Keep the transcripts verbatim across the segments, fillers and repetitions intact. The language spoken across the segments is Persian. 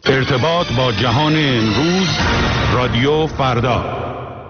ارتباط با جهان امروز، رادیو فردا.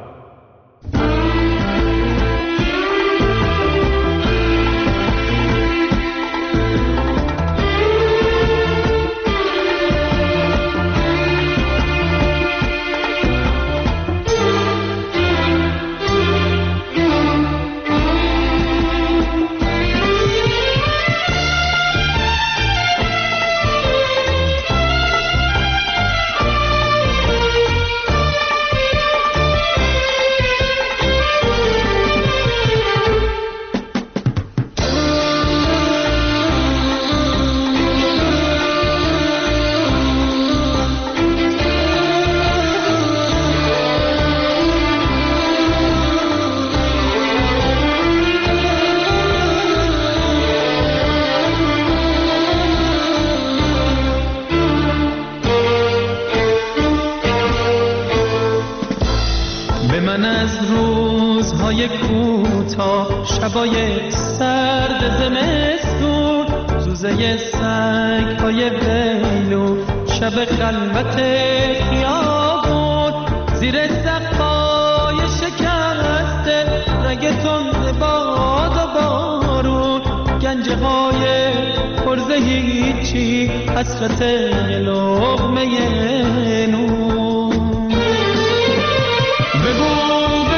شبای سرد زمستون، زوزه سنگ های ویلو، شب خلوت خیابون، زیر سقفای شکسته رگ تند باد و بارون، گنجه های پرز هیچی، حسرت لقمه نون. بگو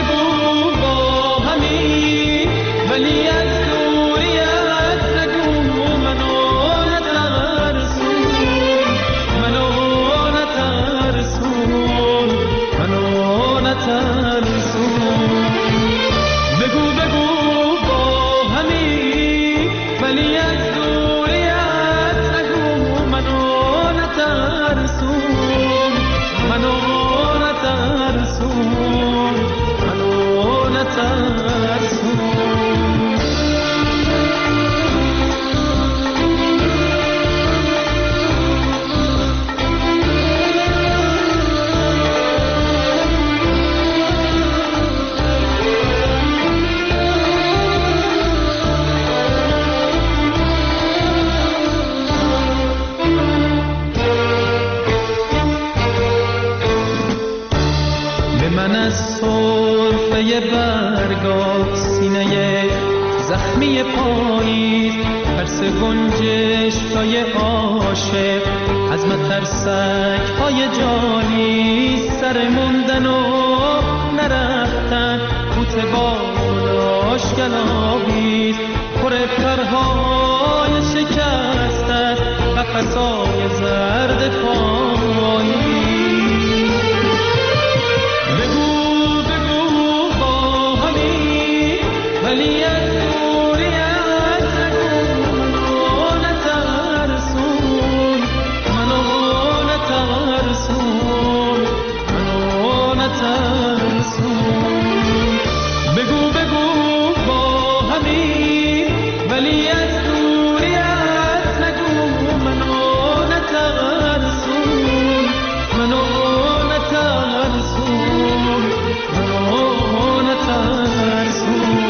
ولی از دوریت نگو، منو نترسون، منو نترسون، منو نترسون. بگو بگو با همی، ولی از دوریت نگو، منو نترسون، منو نترسون، منو نترسون. برگا سینه زخمی پاییز، ترس گنجش های عاشق، از مترسک های جانی، سر موندن و نرفتن، کوت بالاش گلابیز، پر پرهای شکست است، قفسای زرد پاییز. ولی از دوریت نگو، منو نترسون، منو نترسون، منو نترسون. بگو بگو با همی، ولی از دوریت نگو، منو نترسون، منو نترسون، منو نترسون.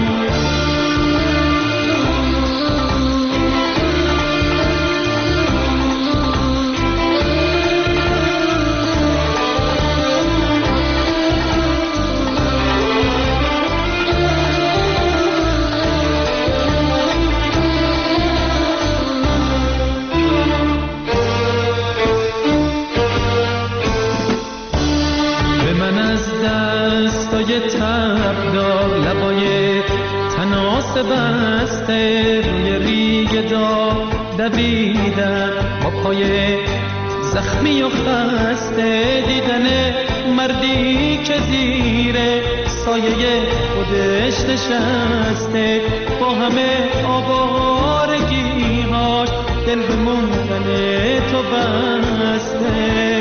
تبدار لبای تناس بسته، روی ریگ داغ دویدن با پای زخمی و خسته، دیدن مردی که زیر سایه خودش نشسته، با همه آوارگی‌هاش دل به موندن تو بسته.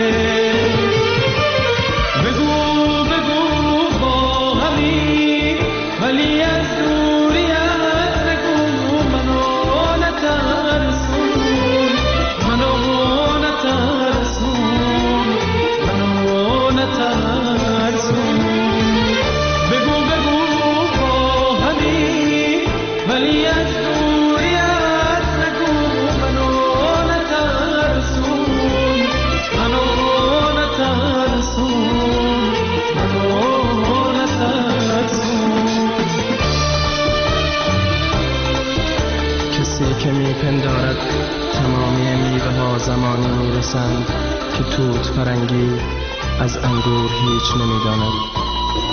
ولی از دوریت نگو، منو نترسون، منو نترسون، منو نترسون. بگو بگو با همی، ولی از دوریت نگو، منو میرسند که توت فرنگی از انگور هیچ نمیداند.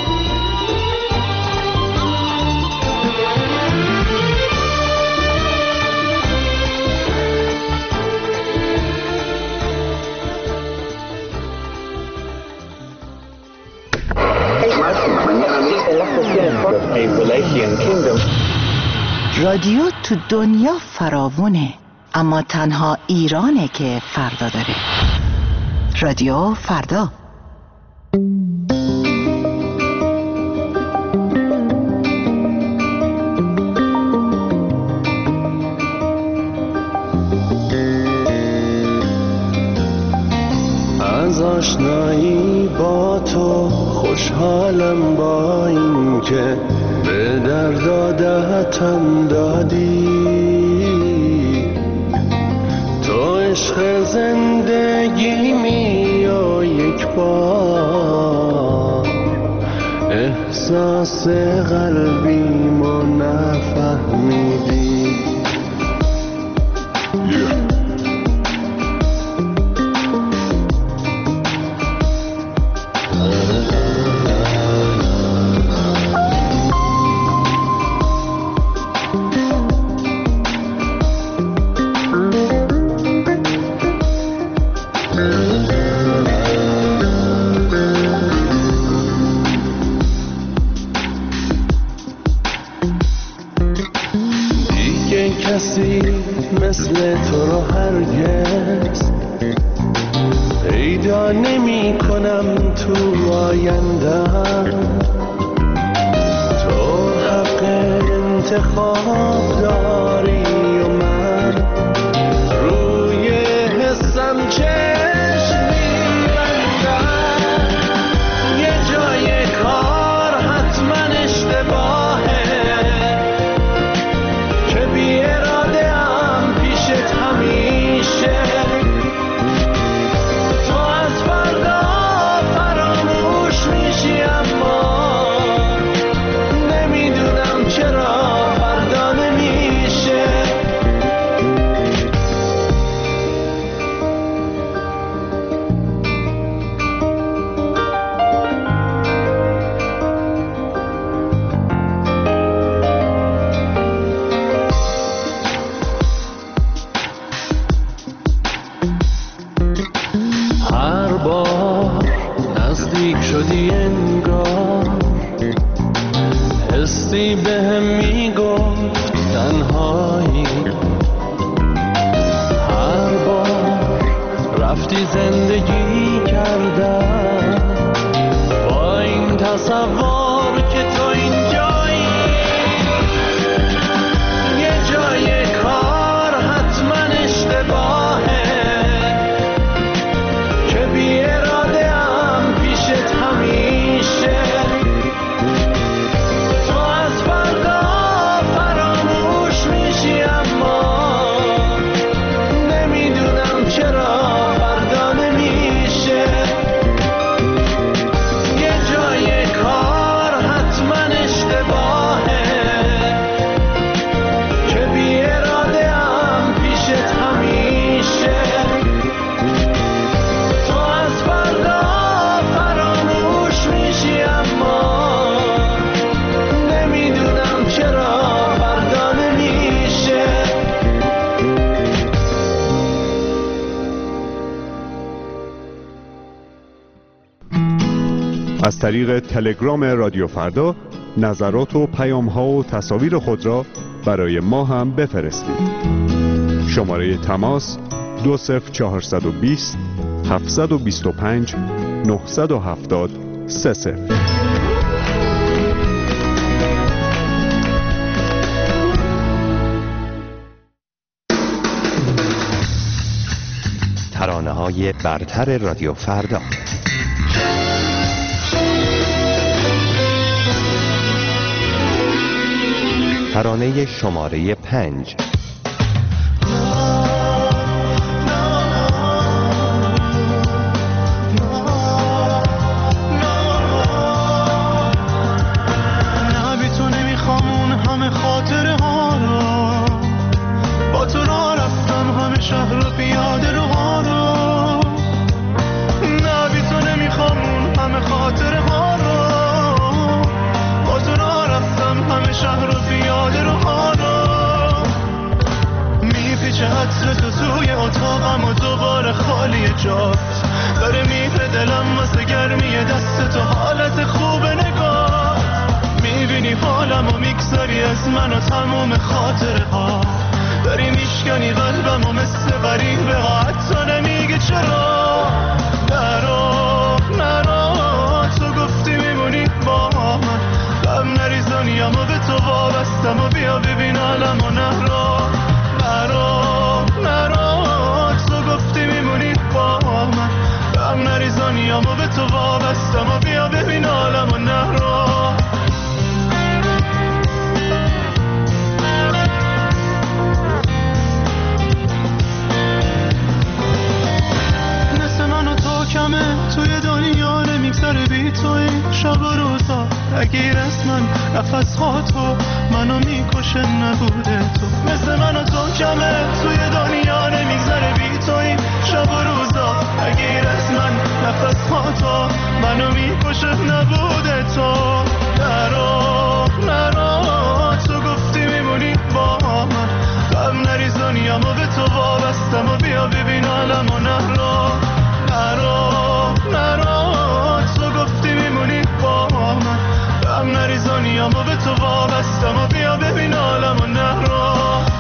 رادیو تو دنیا فراوونه، اما تنها ایرانه که فردا داره. رادیو فردا. از آشنایی با تو خوشحالم، با این که به درد عادتم دادی. تو عشق زندگی می و یک بار احساس قلبیمو نفهمیدی. yeah. کسی مثل تو رو هرگز پیدا نمی کنم تو آینده‌ام. تو حق انتخاب داری و من روی حسم چشم می‌بندم. یه جای کار حتما اشتباهه که بی اراده ام پیشت همیشه. تو از فردا فراموش میشی، اما نمیدونم چرا فردا نمیشه. هر بار نزدیک شدی انگار حسی بهم میگفت تنهایی. هر بار رفتی زندگی کردم با این تصور که تو اینجایی. یه جای کار حتما اشتباهه که بی اراده ام پیشت همیشه. تو از فردا فراموش میشی، اما نمیدونم چرا فردا نمیشه. یه جای کار حتما اشتباهه که بی اراده ام پیشت همیشه. تو از فردا فراموش میشی، اما نمیدونم چرا فردا نمیشه. از طریق تلگرام رادیو فردا نظرات و پیام‌ها و تصاویر خود را برای ما هم بفرستید. شماره تماس دو صفر چهارصد و بیست هفتصد و بیست و پنج نهصد و هفتاد سه صفر. ترانه‌های برتر رادیو فردا. ترانه شماره پنج. نه بی تو نمیخوام اون همه خاطره ها رو، با تو را رفتم همه شهر و پیاده رو ها رو. جات داره میره دلم واسه گرمی دست تو حالت خوب نگاه میبینی حالمو میگذاری از من و تموم خاطره ها داری میشکنی قلبمو مثل غریبه ها حتی نمیگه چرا نرو نرو تو گفتی میمونی با من غم نریزانیمو به تو وابستم و بیا ببین حالمو نرو نرو نرو تو گفتی میمونی با من غم نریزانیمو به تو وابستم و بیا ببین حالمو نرو توی دنیا نمیگذره بی تو این شب و روزا اگه رسمن نفس ها تو منو میکشه نبوده تو مثل من و تو کمه توی دنیا نمیگذره بی تو این شب و روزا اگه رسمن نفس ها تو منو میکشه نبوده تو نرو نرو تو گفتی میمونی با من غم نریزانیمو به تو وابستم و بیا ببین حالمو نرو نرو نرو تو گفتی میمونی با من غم نریزانیمو به تو وابستم و بیا ببین حالمو نرو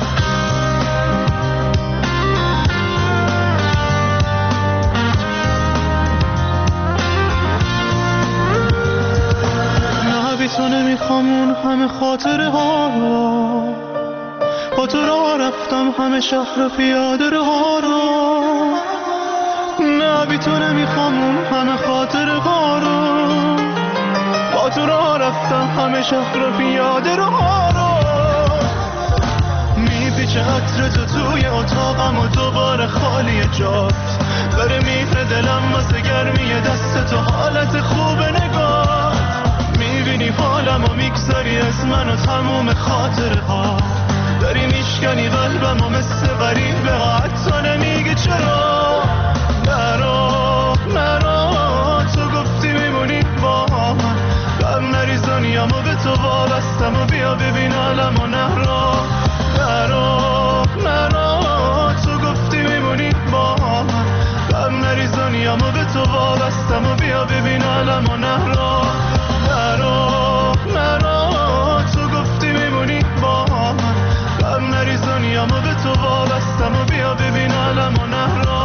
نه بی تو نمیخوام اون همه خاطره ها رو با تو راه رفتم همه شهر پیاده ها رو نه بی تو نمیخوام اون همه خاطر ها رو با تو راه رفتم همه شهر پیاده رو ها رو میپیچه عطر تو توی اتاقم و دوباره خالی جات داره میره دلم واسه گرمی دست تو حالت خوب نگاه میبینی حالم و میگذاری از من و تموم خاطره ها داری میشکنی قلبم و مثل غریبه ها حتی نمیگه چرا نرو نرو تو گفتی میمونی با من غم نریزانیمو به تو وابستم و بیا ببین حالمو نرو نرو نرو تو گفتی میمونی با من غم نریزانیمو به تو وابستم و بیا ببین حالمو نرو نرو نرو تو گفتی میمونی با من غم نریزانیمو به تو وابستم و بیا ببین حالمو نرو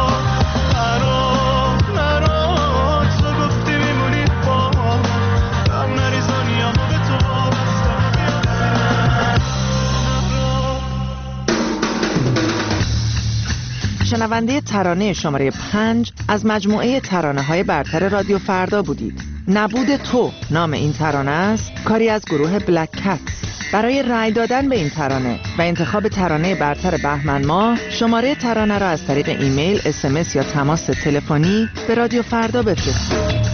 شنونده ترانه شماره پنج از مجموعه ترانه های برتر رادیو فردا بودید. نبود تو نام این ترانه است، کاری از گروه بلک کتس. برای رأی دادن به این ترانه و انتخاب ترانه برتر بهمن ماه شماره ترانه را از طریق ایمیل، اس ام اس یا تماس تلفنی به رادیو فردا بفرستید.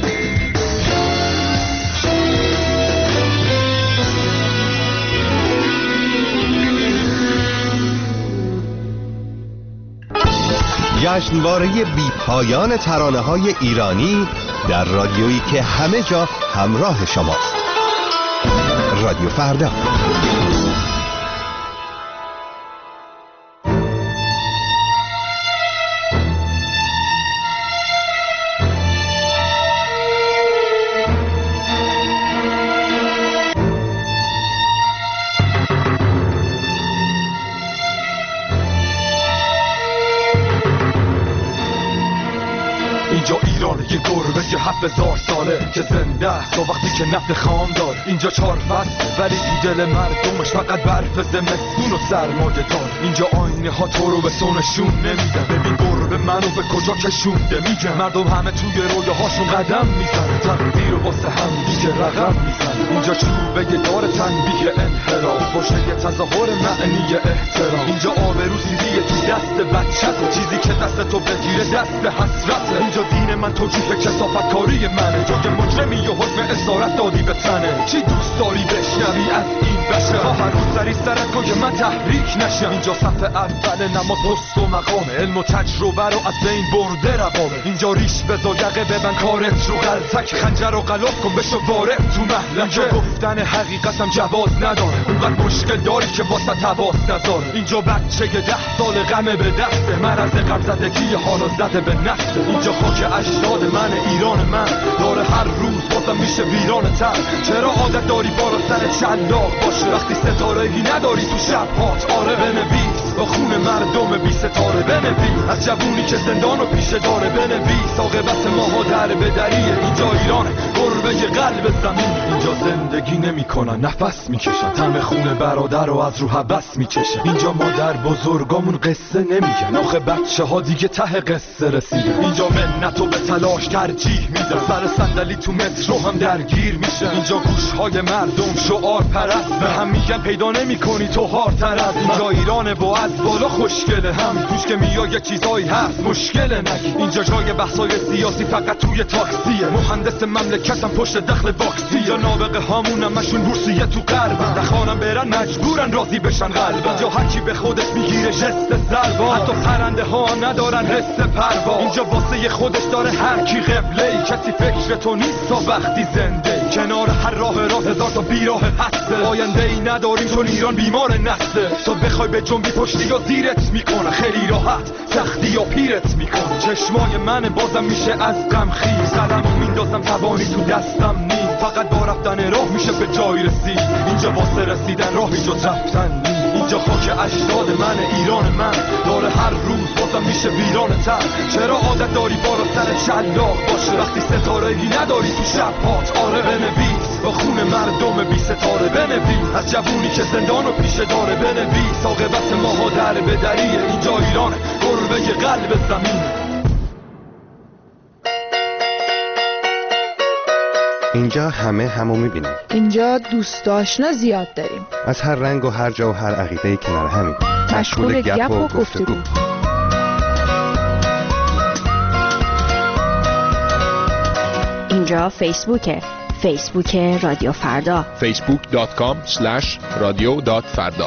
جشنواره بی پایان ترانه‌های ایرانی در رادیویی که همه جا همراه شماست. رادیو فردا. اینجا ایران یه گربه یه هفت هزار ساله که زنده است تا وقتی که نفت خام دار. اینجا چهار فصل ولی تو دل مردمش فقط برف زمستون و سرمایه دار. اینجا آینه ها تو رو به سونشون نمیدن. ببین گربه منو به کجا کشونده میگه. مردم همه توی رویاهاشون قدم میزنه. تقدیر رو واسه هم دیگه رقم میزنه. اینجا چوبه دار تنبیه انحراف باشه یه تظاهر معنی احترام. اینجا آبرو سیدیه تو دست بچه‌ت، چیزی که دست تو بگیره دست حسرته. اینجا دین من توجیه کثافت کاری منه. تو که مجرمی و حکم اسارت دادی به تنه. چی دوست داری بشنوی از این بشه؟ تا هر روز سری سرت کن که من تحریک نشم. اینجا صف اول نماز پست و مقامه، علم و تجربه رو از بین برده روامه. اینجا ریش بزا یقه ببن کارت رو غلطک، خنجر و غلاف کن بشو وارد تو محلکه. گفتن حقیقتم جواز نداره، اونقدر مشکل داری که واسه تواس نذاره. اینجا بچه ده سال غمه به دسته، من از غم زدگی حالا زده به نفسه. اینجا خاک اجداد من، ایران من داره هر روز بازم میشه ویران تر. چرا عادت داری بالا سر شلاق باشه وقتی ستاره‌ای نداری تو شب هات؟ آره بنویس با خون مردم بی ستاره، بنویس از جوونی که زندان و پیشه داره، بنویس عاقبت ماها در به دریه. اینجا ایرانه گربه قلب زمین، اینجا زندگی نمی کنن نفس میکشن، طعم خون برادر رو از رو حبس میکشن. اینجا مادر بزرگامون قصه نمیگن، آخه بچه ها دیگه ته قصه رسیدن. اینجا منتو به تلاش ترجیح میدن، سر صندلی تو مترو هم درگیر میشن. اینجا گوشهای مردم شعار پرست، به هم میگن پیدا نمی کنی تو هارتر از. اینجا ایرانه با از بالا خوشگله، هم توش که میای یه چیزایی هست مشکله نگی. اینجا جای بحثای سیاسی فقط توی تاکسیه، مهندس مملکتم پشت دخل باکسی. یا نابغه هامون همشون بورسیه تو غربن، نخوانم برن مجبورن راضی بشن قلبن. اینجا هر کی به خودش میگیره جست سلوا، حتی پرنده ها ندارن رست پروا. اینجا واسه خودش داره هر کی قبله ای، کسی فکر تو نیست تا وقتی زنده. کنار هر راه راه هزار تا بیراه هسته، آینده ای نداریم چون ایران بیمار نسته. تو بخوای به جنبی پشتی یا زیرت میکنه، خیلی راحت سختی یا پیرت میکنه. چشمای من بازم میشه از غم خیز، قلمو میندازم توانی تو دستم نیم. فقط با رفتن راه میشه به جای رسید، اینجا واسه رسیدن راهی جز رفتن نیم. اینجا خاک اجداد من، ایران من داره هر روز بازم میشه ویران تر. چرا عادت داری بالا سر شلاق باشه وقتی ستاره‌ای نداری تو شب هات؟ آره بنویس با خون مردم بی ستاره، بنویس از جوونی که زندان و پیشه داره، بنویس عاقبت ماها در به دریه. اینجا ایرانه گربه قلب زمین. اینجا همه همو میبینیم، اینجا دوست آشنا زیاد داریم، از هر رنگ و هر جا و هر عقیده‌ای کنار همین، مشغول گپ و گفتگو. اینجا فیسبوکه، فیسبوک رادیو فردا، فیسبوک دات کام اسلش رادیو دات فردا.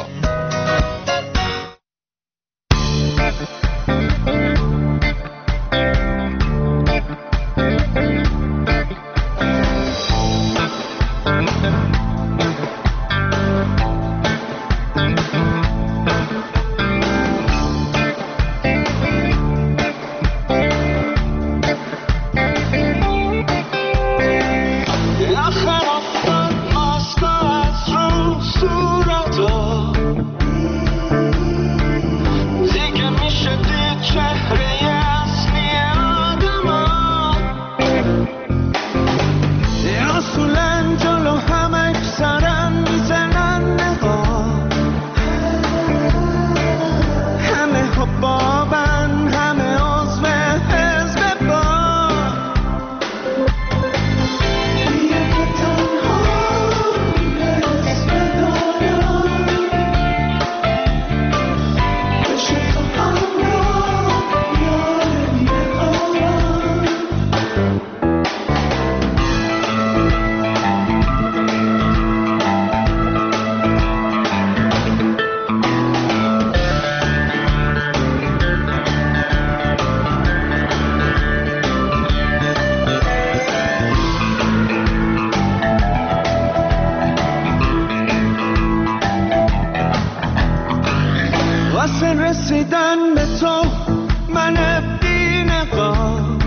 رسیدن به تو من بی نقاب،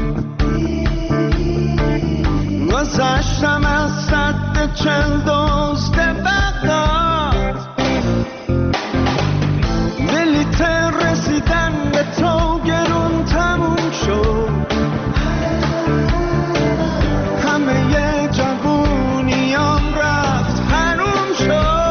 گذشتم از صد چل دوست بغداد، بلیت رسیدن به تو گرون تموم شد، همه ی جوونیام رفت حروم شد.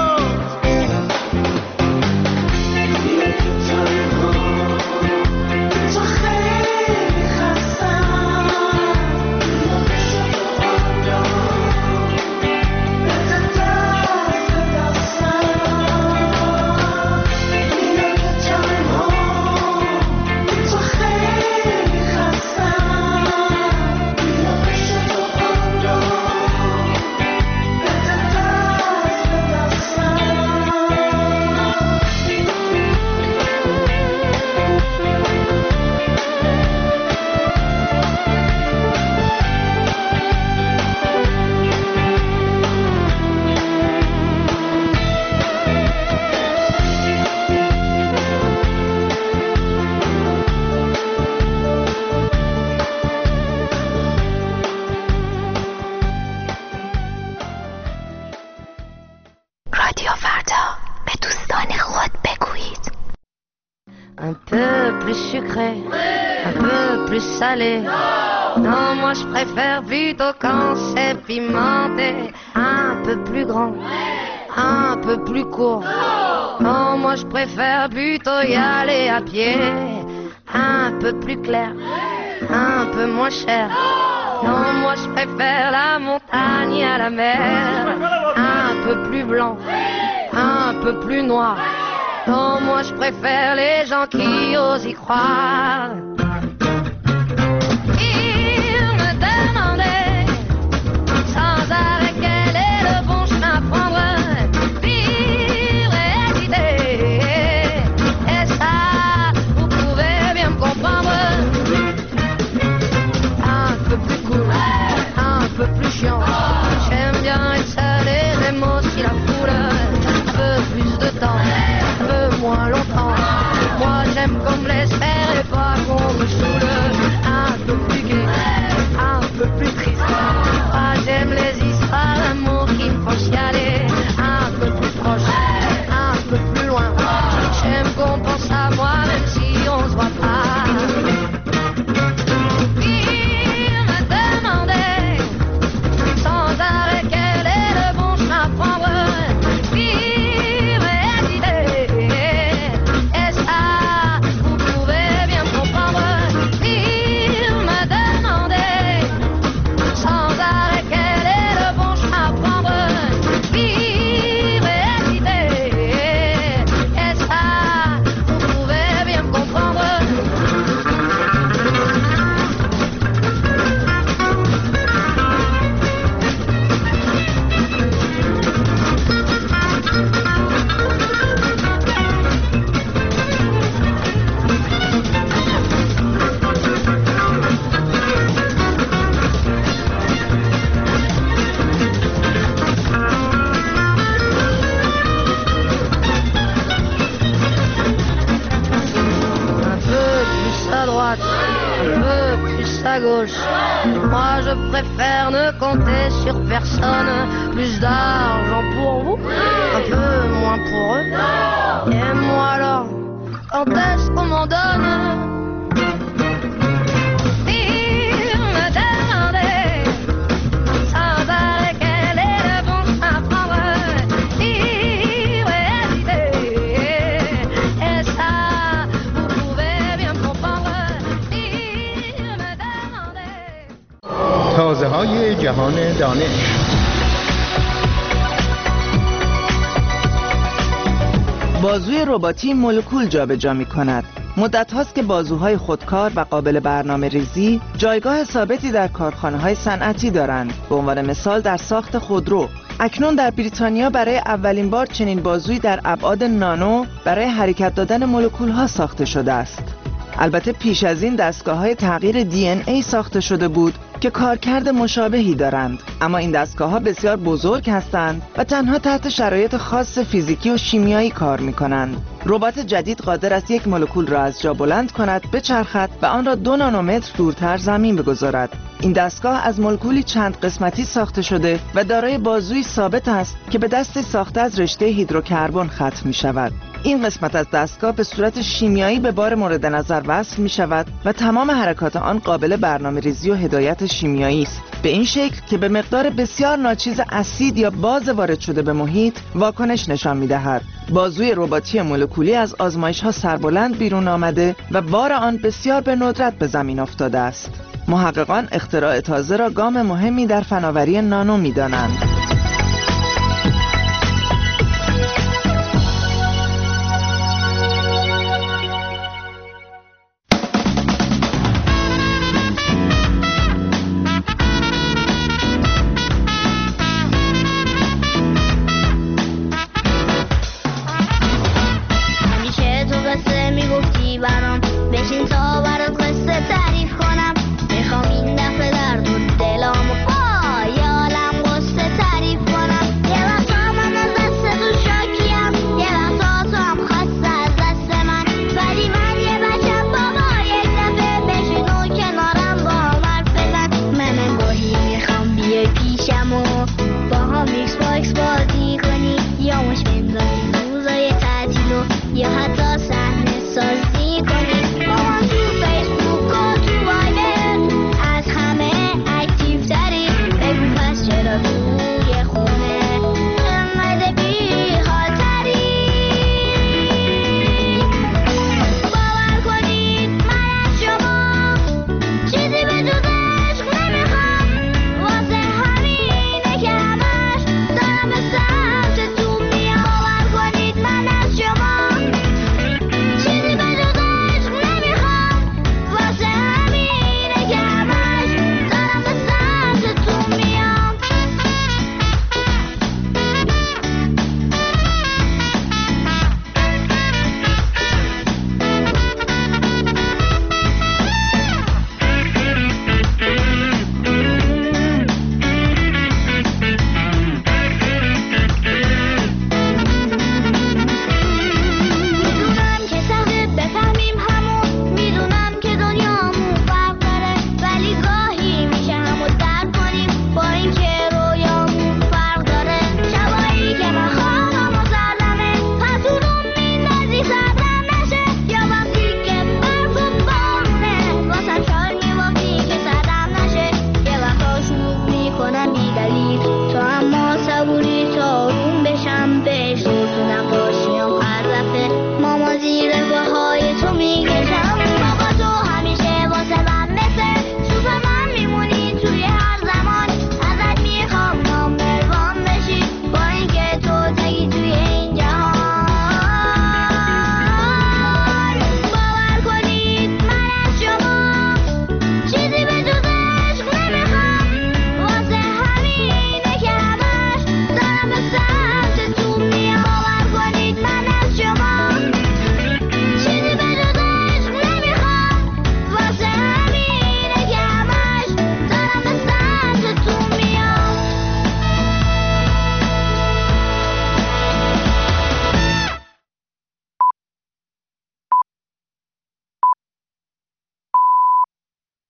plus salé. Non, moi je préfère plutôt quand c'est pimenté. Un peu plus grand, un peu plus court. Non, moi je préfère plutôt y aller à pied. Un peu plus clair, un peu moins cher. Non, moi je préfère la montagne à la mer. Un peu plus blanc, un peu plus noir. Non, moi je préfère les gens qui osent y croire. Ils me demandaient sans arrêt quel est le bon chemin à prendre. Vivre et hésiter. Et ça, vous pouvez bien me comprendre. Un peu plus cool, un peu plus chiant. J'aime bien être seul et j'aime aussi la foule. Un peu plus de temps, un peu moins longtemps. Moi j'aime qu'on me laisse faire et pas qu'on me saoule. Un peu plus gai, un peu plus triste. Moi j'aime les histoires d'amour qui me font chialer. Un peu plus proche, un peu plus loin. J'aime qu'on pense à moi même si on se voit pas. Il me demandait sans arrêt quel est le bon chemin à prendre. Vivre et hésiter. Et ça, vous pouvez bien me comprendre. Il me demandait sans arrêt quel est le bon chemin à prendre. Vivre et hésiter. Et ça, vous pouvez bien me comprendre. Un peu plus à droite, un peu plus à gauche. Moi je préfère ne compter sur personne. Plus d'argent pour vous, un peu moins pour eux. Et moi alors, quand est-ce qu'on m'en donne? Il me demandait sans arrêt quel est le bon chemin à prendre. Vivre et hésiter. Et ça, vous pouvez bien me comprendre. Il me demandait. تازه های جهان دانش. بازوی رباتی مولکول جابجا می‌کند. مدت هاست که بازوهای خودکار و قابل برنامه ریزی جایگاه ثابتی در کارخانه‌های صنعتی دارند. به عنوان مثال در ساخت خودرو. اکنون در بریتانیا برای اولین بار چنین بازویی در ابعاد نانو برای حرکت دادن مولکول‌ها ساخته شده است. البته پیش از این دستگاه‌های تغییر دی ان ای ساخته شده بود که کارکرد مشابهی دارند، اما این دستگاه‌ها بسیار بزرگ هستند و تنها تحت شرایط خاص فیزیکی و شیمیایی کار می‌کنند. ربات جدید قادر است یک مولکول را از جا بلند کند، بچرخد و آن را دو نانومتر دورتر زمین بگذارد. این دستگاه از مولکولی چند قسمتی ساخته شده و دارای بازویی ثابت است که به دست ساخته از رشته هیدروکربن ختم می‌شود. این قسمت از دستگاه به صورت شیمیایی به بار مورد نظر وصل می شود و تمام حرکات آن قابل برنامه‌ریزی و هدایت شیمیایی است، به این شکل که به مقدار بسیار ناچیز اسید یا باز وارد شده به محیط واکنش نشان می دهد. بازوی رباتی مولکولی از آزمایش‌ها سربلند بیرون آمده و بار آن بسیار به ندرت به زمین افتاده است. محققان اختراع تازه را گام مهمی در فناوری نانو می دانند.